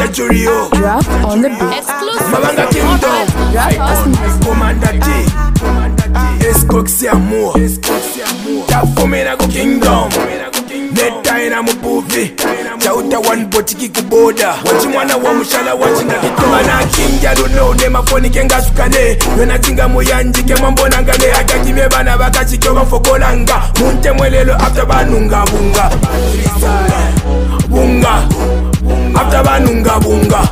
Churio. Drop on the beat. Mabanga Kingdom. Commander T. Escoxia Moore. Tafumina go Kingdom. Neta ina mupuvi chauta one botiki kuboda wachimwana wa mushala wachinga kitoma na kinja don't know ne mafoni kenga sukane yona tinga moyanji ke mambona ngane akakime bana bakachikyoba fokolanga munte mwelelo after banunga bunga bunga after banunga bunga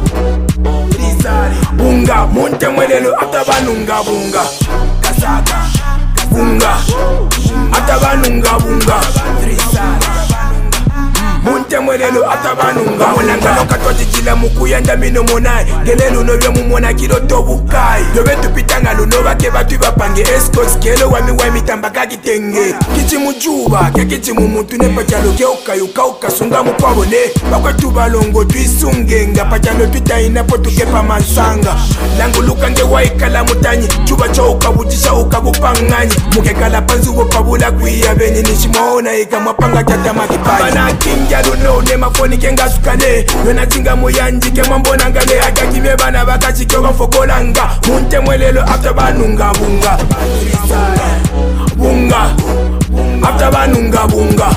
bunga munte mwelelo after banunga bunga kasaka bunga after banunga bunga Munte mwelelo atabanunga Mulangano katwaji kila mukuyanda mino monai Gelelu no vya mumona kilo tobukai Yobe tupitanga luno bake batu bapange Escorts kelo wami tambaka kitenge Kichi mujuba ke kichi mumutu ne pachalo ke uka sunga mukwabone Bakwa tubalongo tuisunge nga pachalo tutaina po tukepa mansanga Langu luka nge waikala mutanyi Chuba cho ukabutisha ukabupangani Mukekala panzu wopabula kuia Beni nishimona ika mwapanga chata makipaji Bana kingi I don't know ne mafoni kenga sukane yona tinga moyanji ke mambona ngane akakime bana bakachikyoba fokolanga munte mwelelo after banunga bunga bunga after banunga bunga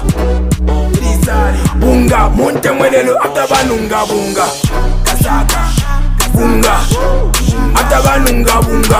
bunga munte mwelelo after banunga bunga kasaka bunga after banunga bunga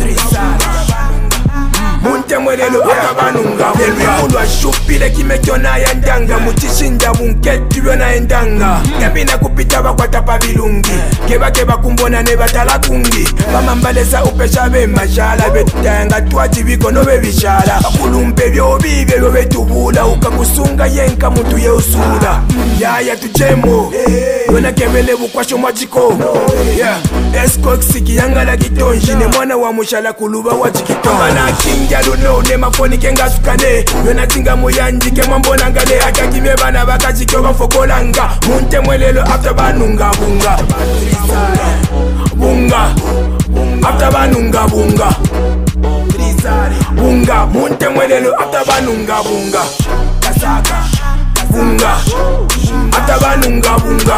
Munte mwelelo atabanunga Mulu wa shupile kimekiona ya ndanga Muchishinja bunketi yona endanga Kebina kupita bakwata pavilungi Keba kumbona ne batala kungi Bamambalesa upesha be mashala Betanga tuaji biko no be bishala Bakulumpe vyo bibe vyo betubula Ukakusunga yenka mutu ye usula Yaya tujemo Yona kebele bukwasho mwachiko Escorts siki yanga la kitonji Ne mwana wa mushala kuluba wachikitonji Mana kingi I don't know ne mafoni kenga sukane yona tinga moyanji ke mambona ngane akakime bana bakachikyoba fokolanga munte mwelelo after banunga bunga bunga after banunga bunga bunga munte mwelelo after banunga bunga kasaka bunga after banunga bunga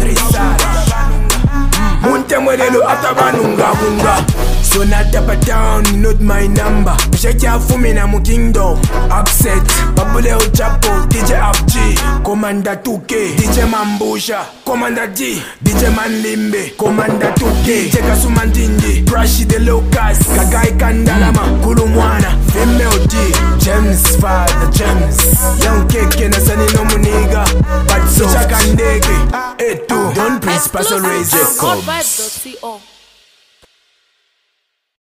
munte mwelelo after banunga bunga So not up or down, not my number. Shake your fumi na mu Kingdom. Upset, Babule Chapo, DJ FG, Commander 2K, DJ Mambusha, Commander D, DJ Manlimbe, Commander 2K, DJ Kasumandindi, Prashi the Locus, Kagai Kandalama, Kulumwana, Female D, James Father James, Young Keke na Sani no Muniga, Batso Chakandeke, Etu, Don't Please Pass a Raise.